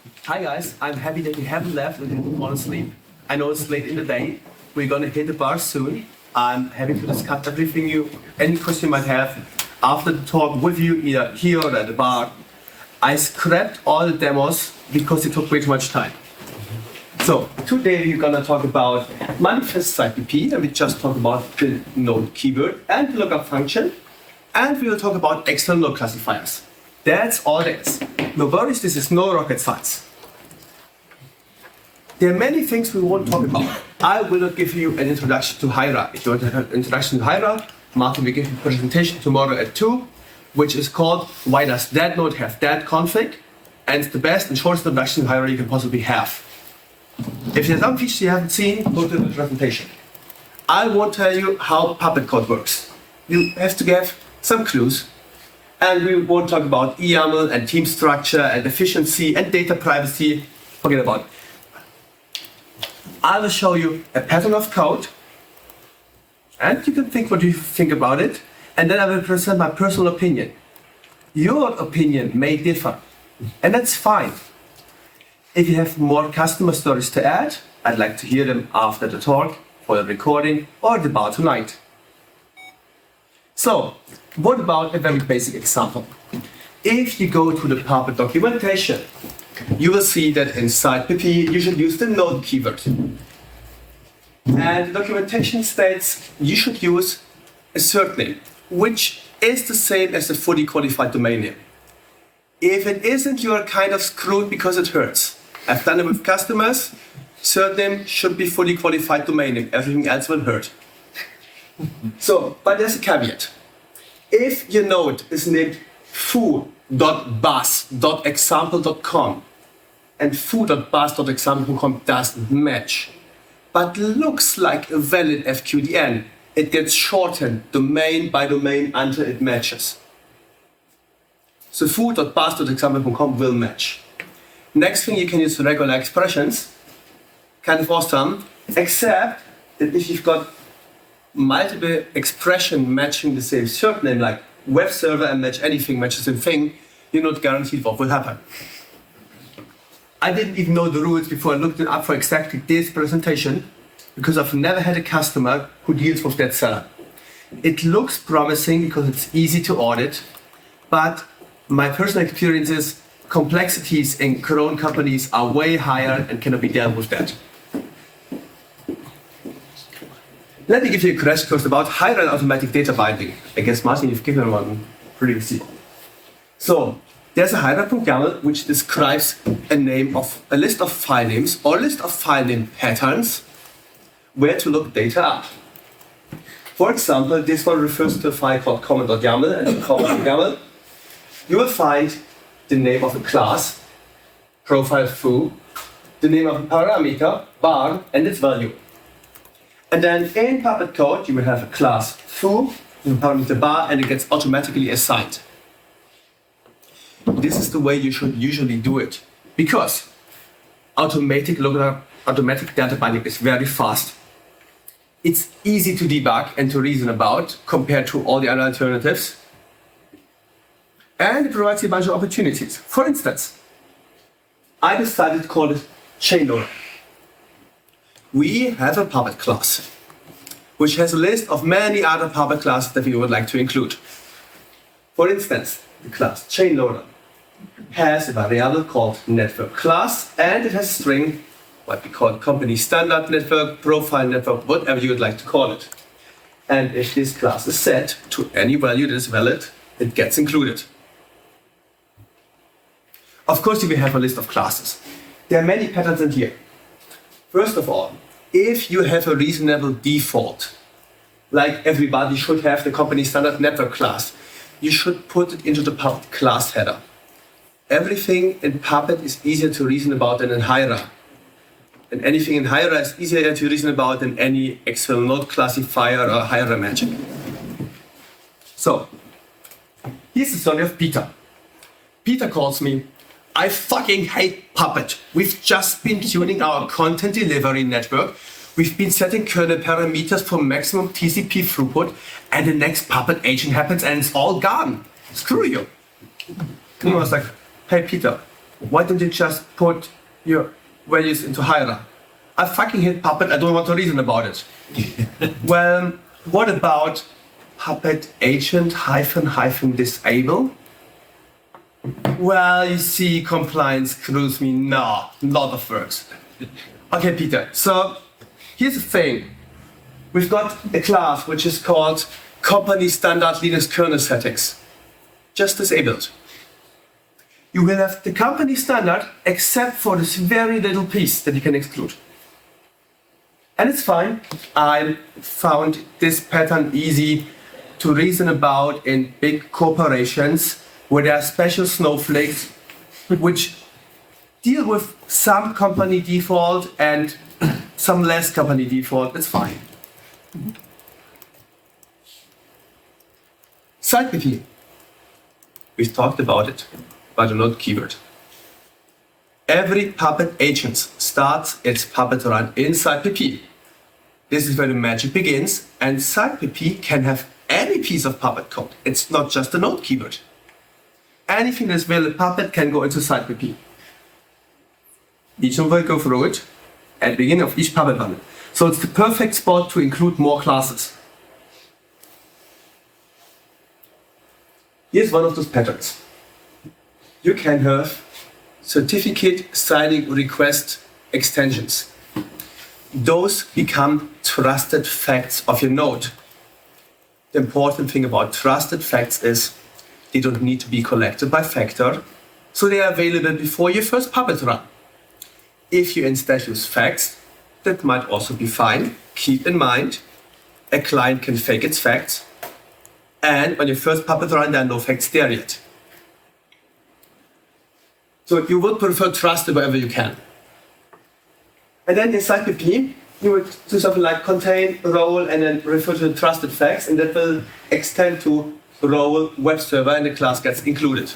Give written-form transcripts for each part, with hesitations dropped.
Hi guys, I'm happy that you haven't left and didn't fall asleep. I know it's late in the day. We're gonna hit the bar soon. I'm happy to discuss any question you might have after the talk with you, either here or at the bar. I scrapped all the demos because it took way too much time. So today we're gonna talk about manifest IPP, and we just talk about the node keyword and the lookup function, and we will talk about external node classifiers. That's all there is. No worries, this is no rocket science. There are many things we won't talk about. I will not give you an introduction to Hira. If you want to have an introduction to Hira, Martin will give you a presentation tomorrow at 2, which is called Why Does That Node Have That Config? And it's the best and shortest introduction to Hira you can possibly have. If there's some features you haven't seen, go to the presentation. I won't tell you how Puppet code works. You have to give some clues. And we won't talk about YAML and team structure and efficiency and data privacy. Forget about it. I will show you a pattern of code, and you can think what you think about it, and then I will present my personal opinion. Your opinion may differ, and that's fine. If you have more customer stories to add, I'd like to hear them after the talk, for the recording, or the bar tonight. So, what about a very basic example? If you go to the Puppet documentation, you will see that inside PP you should use the node keyword. And the documentation states you should use a cert name, which is the same as the fully qualified domain name. If it isn't, you are kind of screwed because it hurts. I've done it with customers. Cert name should be fully qualified domain name. Everything else will hurt. So, but there's a caveat. If your node is named foo.bus.example.com and foo.bus.example.com doesn't match, but looks like a valid FQDN, it gets shortened domain by domain until it matches. So foo.bus.example.com will match. Next thing, you can use regular expressions, kind of awesome, except that if you've got multiple expression matching the same cert name, like web server and match anything matches the same thing, you're not guaranteed what will happen. I didn't even know the rules before I looked it up for exactly this presentation, because I've never had a customer who deals with that setup. It looks promising because it's easy to audit, but my personal experience is complexities in Cron companies are way higher and cannot be dealt with that. Let me give you a crash course about Hira and automatic data binding. I guess, Martin, you've given one previously. So, there's a Hira.yaml which describes a list of file names or list of file name patterns where to look data up. For example, this one refers to a file called comment.yaml, and in comment.yaml you will find the name of a class, profile foo, the name of a parameter, var, and its value. And then in Puppet code, you will have a class foo, a parameter bar, and it gets automatically assigned. This is the way you should usually do it, because automatic data binding is very fast. It's easy to debug and to reason about compared to all the other alternatives. And it provides you a bunch of opportunities. For instance, I decided to call it chain loader. We have a Puppet class, which has a list of many other Puppet classes that we would like to include. For instance, the class chain loader has a variable called network class, and it has a string, what we call company standard network, profile network, whatever you would like to call it. And if this class is set to any value that is valid, it gets included. Of course, you will have a list of classes. There are many patterns in here. First of all, if you have a reasonable default, like everybody should have the company standard network class, you should put it into the Puppet class header. Everything in Puppet is easier to reason about than in Hira. And anything in Hira is easier to reason about than any external node classifier or Hira magic. So, here's the story of Peter. Peter calls me, I fucking hate Puppet. We've just been tuning our content delivery network. We've been setting kernel parameters for maximum TCP throughput, and the next Puppet agent happens and it's all gone. Screw you. And I was like, hey Peter, why don't you just put your values into Hira? I fucking hate Puppet, I don't want to reason about it. Well, what about Puppet agent hyphen disable? Well, you see, compliance screws me. No, lot of works. Okay, Peter, so here's the thing. We've got a class which is called Company Standard Linux Kernel Settings. Just disabled. You will have the company standard except for this very little piece that you can exclude. And it's fine. I found this pattern easy to reason about in big corporations where there are special snowflakes which deal with some company default and some less company default. It's fine. SitePP. We've talked about it, but not keyword. Every Puppet agent starts its Puppet run in SitePP. This is where the magic begins, and SitePP can have any piece of Puppet code. It's not just a node keyword. Anything that's valid Puppet can go into SitePP. Each one will go through it at the beginning of each Puppet run. So it's the perfect spot to include more classes. Here's one of those patterns. You can have certificate signing request extensions. Those become trusted facts of your node. The important thing about trusted facts is they don't need to be collected by Factor, so they are available before your first Puppet run. If you instead use facts, that might also be fine. Keep in mind, a client can fake its facts, and on your first Puppet run, there are no facts there yet. So you would prefer trusted wherever you can. And then inside PP, you would do something like contain, role, and then refer to the trusted facts, and that will extend to role, web server, and the class gets included.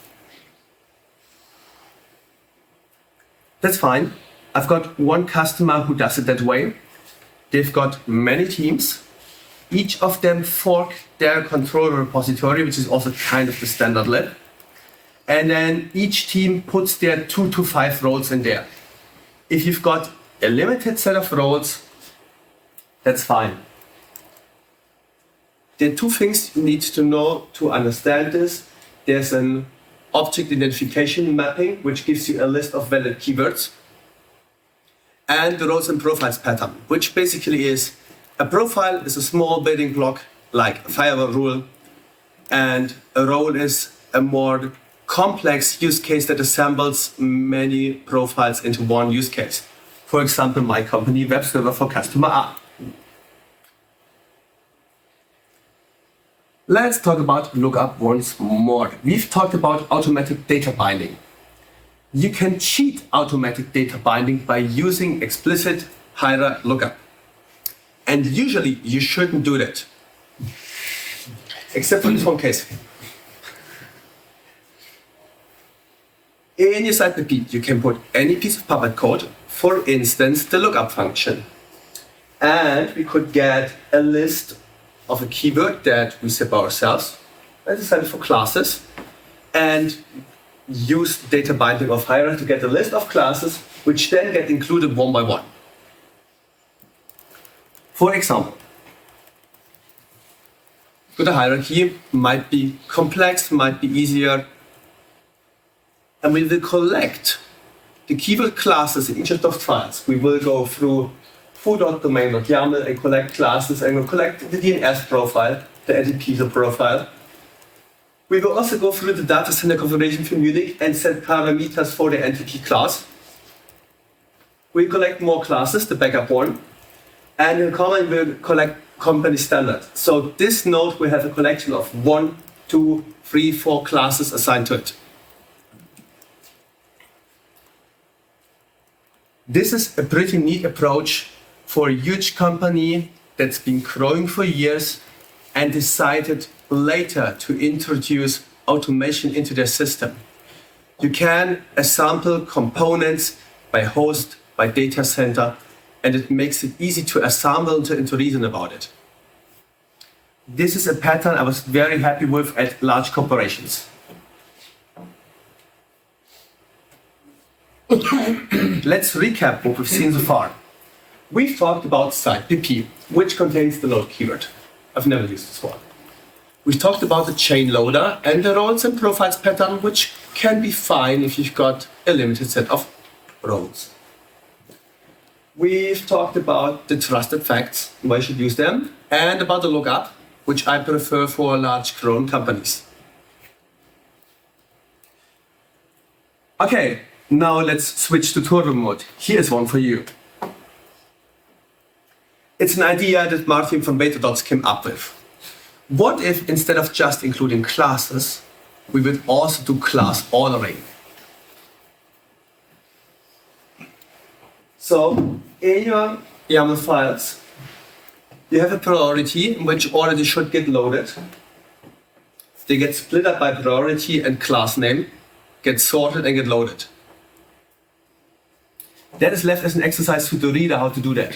That's fine. I've got one customer who does it that way. They've got many teams. Each of them fork their controller repository, which is also kind of the standard lib. And then each team puts their 2 to 5 roles in there. If you've got a limited set of roles, that's fine. There are two things you need to know to understand this. There's an object identification mapping, which gives you a list of valid keywords, and the roles and profiles pattern, which basically is a profile is a small building block like a firewall rule, and a role is a more complex use case that assembles many profiles into one use case. For example, my company web server for customer A. Let's talk about lookup once more. We've talked about automatic data binding. You can cheat automatic data binding by using explicit Hira lookup. And usually you shouldn't do that. Except for this one case. In your SitePP, you can put any piece of Puppet code, for instance, the lookup function. And we could get a list of a keyword that we set by ourselves, let's set it for classes, and use data binding of Hira to get a list of classes, which then get included one by one. For example, the hierarchy might be complex, might be easier, and we will collect the keyword classes in each of those files. We will go through foo.domain.yaml and collect classes, and we'll collect the DNS profile, the NTP profile. We will also go through the data center configuration for Munich and set parameters for the NTP class. We collect more classes, the backup one, and in common we'll collect company standard. So this node will have a collection of 1, 2, 3, 4 classes assigned to it. This is a pretty neat approach for a huge company that's been growing for years and decided later to introduce automation into their system. You can assemble components by host, by data center, and it makes it easy to assemble and to reason about it. This is a pattern I was very happy with at large corporations. Let's recap what we've seen so far. We've talked about site pp, which contains the node keyword. I've never used this one. We talked about the chain loader and the roles and profiles pattern, which can be fine if you've got a limited set of roles. We've talked about the trusted facts, why you should use them, and about the lookup, which I prefer for large grown companies. Okay, now let's switch to turbo mode. Here's one for you. It's an idea that Martin from BetaDots came up with. What if instead of just including classes, we would also do class ordering? So in your YAML files, you have a priority in which order they should get loaded. They get split up by priority and class name, get sorted and get loaded. That is left as an exercise to the reader how to do that.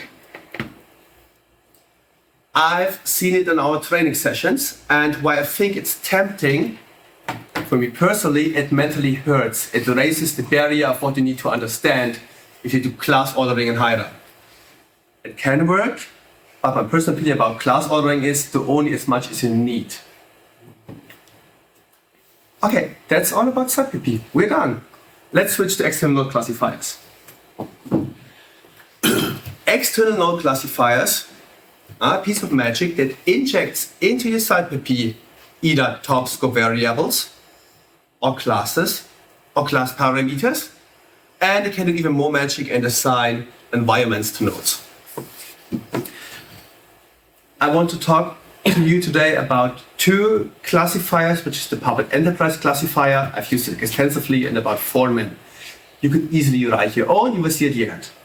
I've seen it in our training sessions, and while I think it's tempting, for me personally, it mentally hurts. It raises the barrier of what you need to understand if you do class ordering in Hira. It can work, but my personal opinion about class ordering is do only as much as you need. Okay, that's all about SubPP. We're done. Let's switch to external node classifiers. External node classifiers are a piece of magic that injects into your SitePP either top scope variables or classes or class parameters, and it can do even more magic and assign environments to nodes. I want to talk to you today about two classifiers, which is the public enterprise classifier. I've used it extensively in about 4 minutes. You could easily write your own, you will see at the end.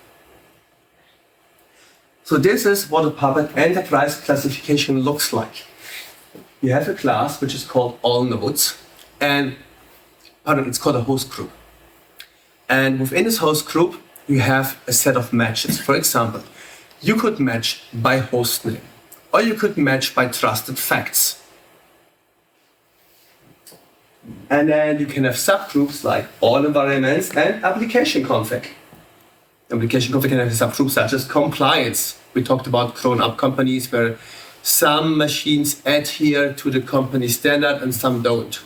So this is what a public enterprise classification looks like. You have a class which is called all nodes, and it's called a host group. And within this host group, you have a set of matches. For example, you could match by host name, or you could match by trusted facts. And then you can have subgroups like all environments and application config. Application config can have subgroups such as compliance. We talked about grown-up companies where some machines adhere to the company standard and some don't.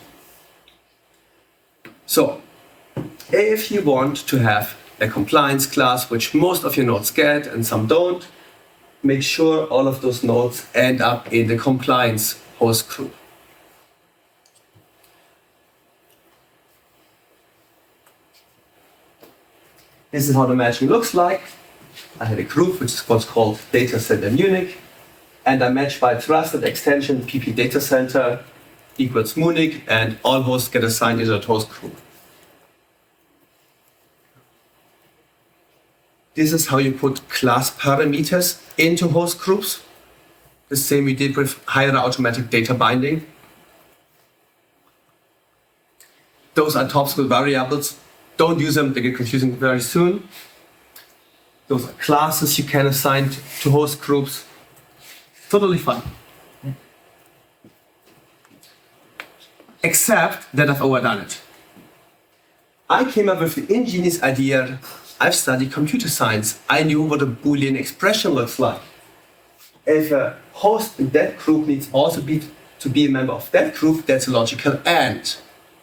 So, if you want to have a compliance class, which most of your nodes get and some don't, make sure all of those nodes end up in the compliance host group. This is how the matching looks like. I had a group which is what's called Data Center Munich, and I match by trusted extension PP Data Center equals Munich, and all hosts get assigned into that host group. This is how you put class parameters into host groups. The same we did with Hira automatic data binding. Those are top school variables. Don't use them, they get confusing very soon. Those are classes you can assign to host groups. Totally fine. Except that I've overdone it. I came up with the ingenious idea. I've studied computer science. I knew what a Boolean expression looks like. If a host in that group needs also to be a member of that group, that's a logical AND.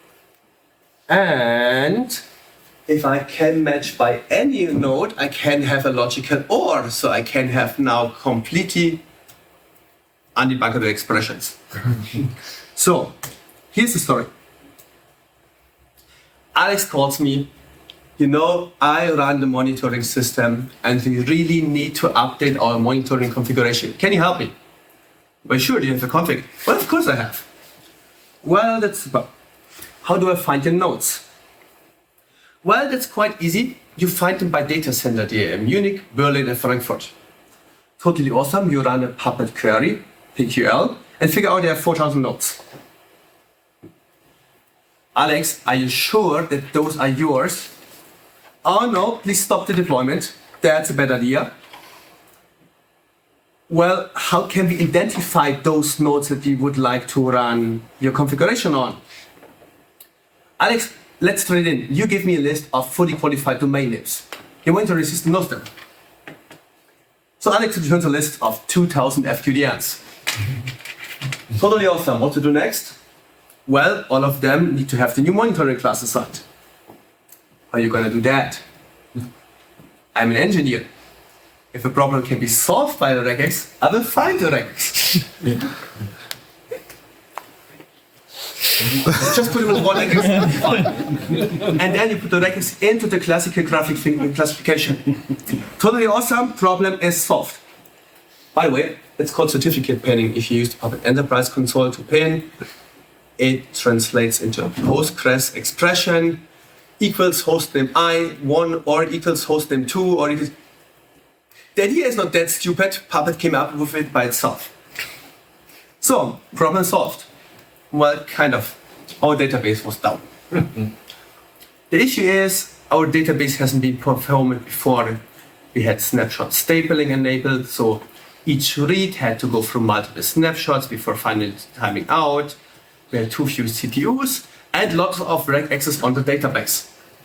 And if I can match by any node, I can have a logical OR. So I can have now completely undebuggable expressions. So here's the story. Alex calls me. You know, I run the monitoring system and we really need to update our monitoring configuration. Can you help me? Well, sure, do you have a config? Well, of course I have. Well, that's about. How do I find the nodes? Well, that's quite easy. You find them by data center there in Munich, Berlin, and Frankfurt. Totally awesome. You run a Puppet query, PQL, and figure out there are 4,000 nodes. Alex, are you sure that those are yours? Oh no, please stop the deployment. That's a bad idea. Well, how can we identify those nodes that you would like to run your configuration on? Alex, let's trade in. You give me a list of fully qualified domain names. Your monitoring system knows them. So Alex returns a list of 2,000 FQDNs. Totally awesome. What to do next? Well, all of them need to have the new monitoring class assigned. How are you going to do that? I'm an engineer. If a problem can be solved by the regex, I will find the regex. Just put them in one regex, fine. And then you put the regex into the classical graphic classification. Totally awesome, problem is solved. By the way, it's called certificate pinning. If you use the Puppet Enterprise console to pin, it translates into a Postgres expression equals hostname I1 or equals hostname 2 or equals... The idea is not that stupid. Puppet came up with it by itself. So, problem solved. Well, kind of. Our database was down. The issue is our database hasn't been performed before. We had snapshot stapling enabled, so each read had to go through multiple snapshots before finally timing out. We had too few CPUs and lots of regexes on the database.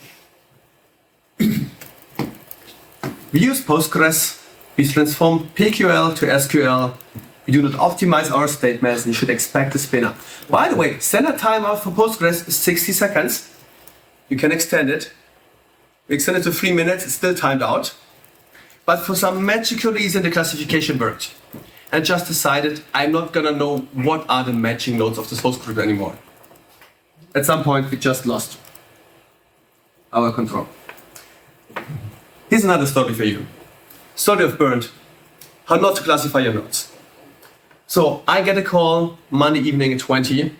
We use Postgres. We transform PQL to SQL. We do not optimize our statements, and you should expect a spinner. By the way, standard timeout for Postgres is 60 seconds. You can extend it. We extend it to 3 minutes, it's still timed out. But for some magical reason, the classification worked. And just decided I'm not gonna know what are the matching nodes of the source code anymore. At some point, we just lost our control. Here's another story for you. Story of Bernd. How not to classify your nodes. So I get a call Monday evening at 20.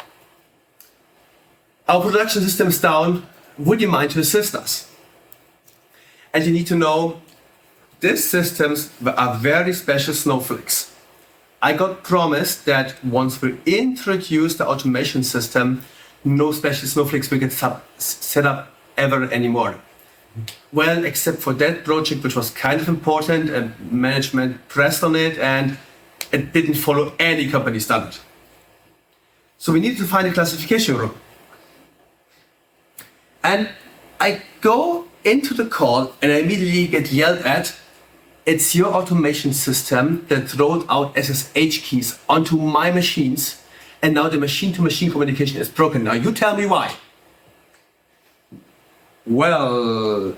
Our production system is down. Would you mind to assist us? And you need to know these systems are very special snowflakes. I got promised that once we introduce the automation system, no special snowflakes will get set up ever anymore. Well, except for that project, which was kind of important, and management pressed on it, and it didn't follow any company standard. So we needed to find a classification rule. And I go into the call and I immediately get yelled at. It's your automation system that wrote out SSH keys onto my machines, and now the machine-to-machine communication is broken. Now you tell me why. Well,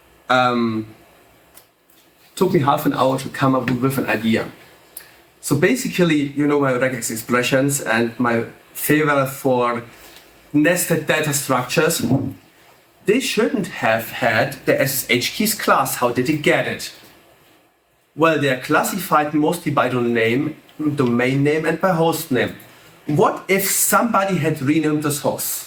took me half an hour to come up with an idea. So basically, you know my regex expressions and my favor for nested data structures. They shouldn't have had the SSH keys class. How did it get it? Well, they are classified mostly by the name, domain name, and by host name. What if somebody had renamed this host?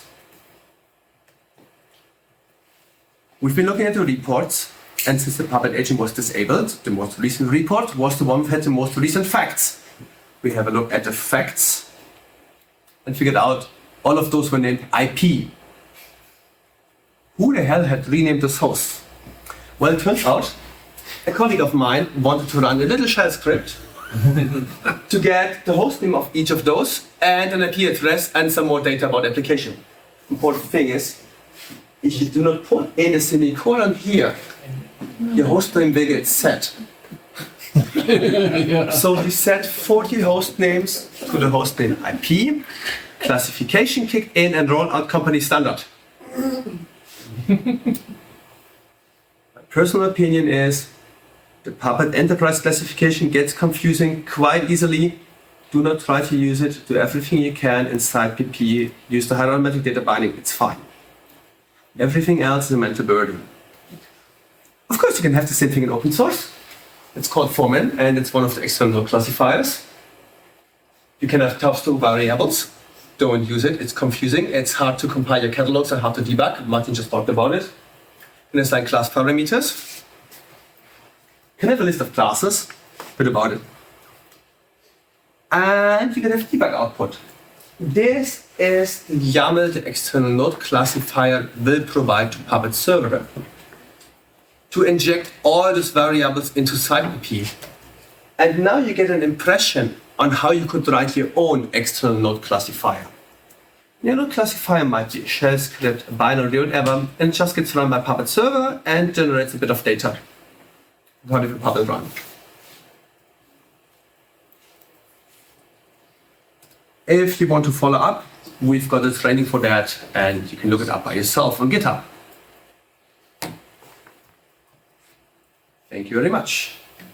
We've been looking at the reports, and since the Puppet agent was disabled, the most recent report was the one that had the most recent facts. We have a look at the facts and figured out all of those were named IP. Who the hell had renamed this host? Well, it turns out a colleague of mine wanted to run a little shell script to get the host name of each of those and an IP address and some more data about the application. Important thing is, if you do not put in a semicolon here, your host name will get set. So we set 40 host names to the host name IP, classification kicked in and rolled out company standard. My personal opinion is the Puppet Enterprise classification gets confusing quite easily. Do not try to use it. Do everything you can inside PP. Use the hierarchical data binding. It's fine. Everything else is a mental burden. Of course, you can have the same thing in open source. It's called Foreman, and it's one of the external classifiers. You can have top-2 variables. Don't use it. It's confusing. It's hard to compile your catalogs and hard to debug. Martin just talked about it. And it's like class parameters. You can have a list of classes. Bit about it. And you can have debug output. This is the YAML the external node classifier will provide to Puppet server to inject all these variables into SidePP. And now you get an impression on how you could write your own external node classifier. classifier might be a shell script, a binary, whatever, and it just gets run by Puppet server and generates a bit of data. How did Puppet run? If you want to follow up, we've got a training for that, and you can look it up by yourself on GitHub. Thank you very much.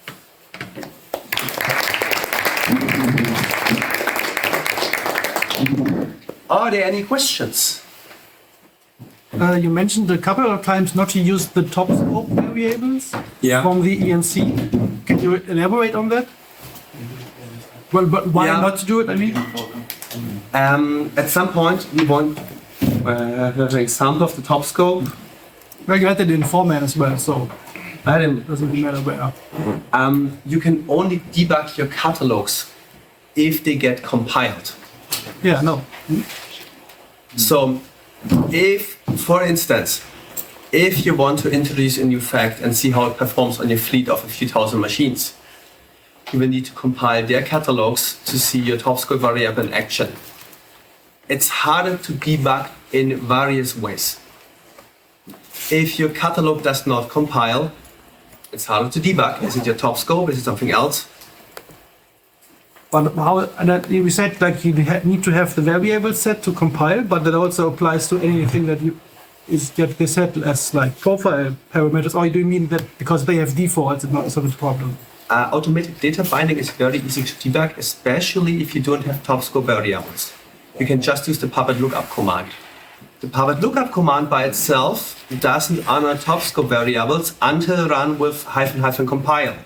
Are there any questions? You mentioned a couple of times not to use the top scope variables from the ENC. Can you elaborate on that? Well, but why not to do it? I mean, at some point we want have an example of the top scope. well, you had it in format as well, so I didn't. it doesn't matter where. You can only debug your catalogs if they get compiled. Yeah, no. So, if, for instance, if you want to introduce a new fact and see how it performs on your fleet of a few thousand machines, you will need to compile their catalogs to see your top scope variable in action. It's harder to debug in various ways. If your catalog does not compile, it's harder to debug. Is it your top scope? Is it something else? But how? And we said like you need to have the variable set to compile, but that also applies to anything that you is that they set as like profile parameters. Or do you mean that because they have defaults, it's not sort of a problem? Automated data binding is very easy to debug, especially if you don't have top scope variables. You can just use the Puppet lookup command. The Puppet lookup command by itself doesn't honor top scope variables until run with -- compile.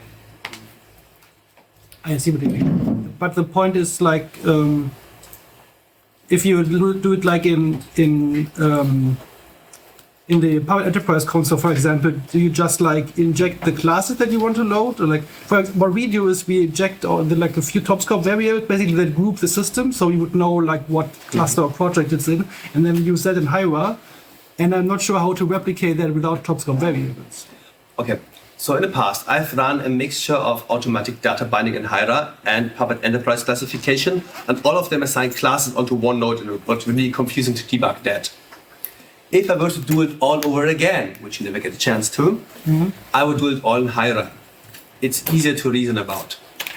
I see what you mean. But the point is like, if you do it like in the Puppet Enterprise console, for example, do you just like inject the classes that you want to load? Or like, for example, what we do is we inject like a few top scope variables, basically that group the system, so you would know like what cluster or project it's in, and then use that in Hiera. And I'm not sure how to replicate that without top scope variables. Okay, so in the past, I've run a mixture of automatic data binding in Hiera and Puppet Enterprise classification, and all of them assign classes onto one node, and it was really confusing to debug that. If I were to do it all over again, which you never get a chance to, I would do it all in Hiera. It's easier to reason about.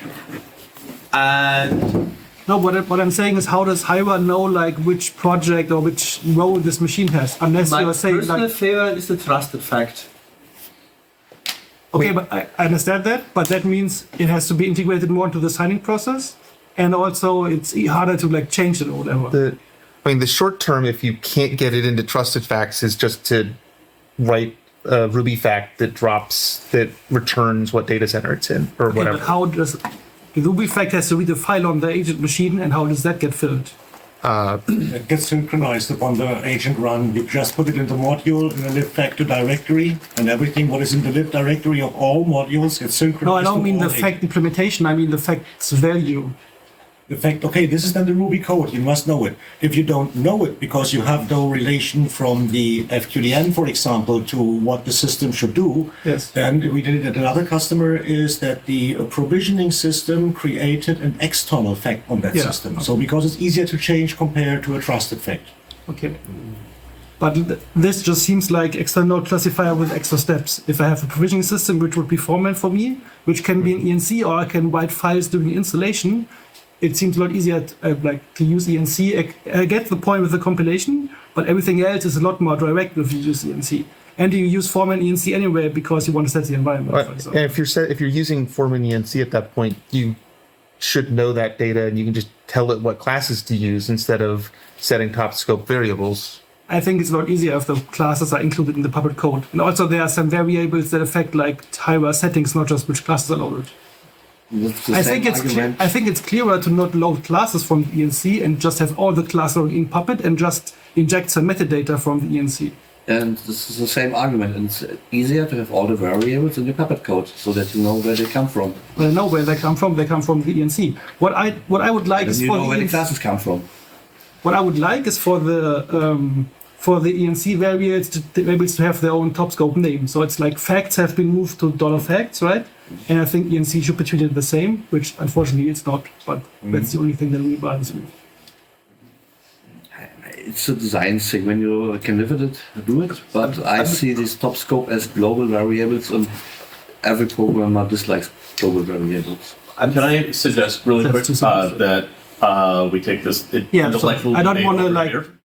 And No, what I'm saying is, how does Hiera know like which project or which role this machine has? Unless my you're saying personal like, favorite is the trusted fact. okay, but I understand that, but that means it has to be integrated more into the signing process, and also it's harder to like change it or whatever. The short term, if you can't get it into trusted facts, is just to write a Ruby fact that returns what data center it's in or Okay, whatever. but how does the Ruby fact has to read the file on the agent machine, and how does that get filled? It gets synchronized upon the agent run. You just put it in the module in the libfactor directory, and everything what is in the lib directory of all modules gets synchronized. No, I don't to mean all the fact implementation. I mean the fact's value. The fact, okay, this is then the Ruby code. You must know it. If you don't know it because you have no relation from the FQDN, for example, to what the system should do, Yes. then we did it at another customer, is that the provisioning system created an external fact on that Yeah. system. So because it's easier to change compared to a trusted fact. Okay. But this just seems like external classifier with extra steps. If I have a provisioning system, which would be format for me, which can be an ENC, or I can write files during the installation, it seems a lot easier to use ENC. I get the point with the compilation, but everything else is a lot more direct if you use ENC. And you use format ENC anyway because you want to set the environment. For example. And if you're using Foreman ENC at that point, you should know that data and you can just tell it what classes to use instead of setting top scope variables. I think it's a lot easier if the classes are included in the Puppet code. And also there are some variables that affect like Hiera settings, not just which classes are loaded. I think it's clearer to not load classes from the ENC and just have all the classes in Puppet and just inject some metadata from the ENC. And this is the same argument. And it's easier to have all the variables in your Puppet code so that you know where they come from. Well, I know where they come from. They come from the ENC. What I would like And is you for know where the the classes come from. what I would like is for the ENC variables to have their own top scope name. So it's like facts have been moved to $facts, right? And I think ENC should be treated the same, which unfortunately it's not. But that's the only thing that really bothers me. it's a design thing. When you can live with it, do it. But I see this top scope as global variables, and every programmer dislikes global variables. Can I suggest really That's quick too simple. that we take this Yeah, intellectual so I don't debate wanna, over like, here?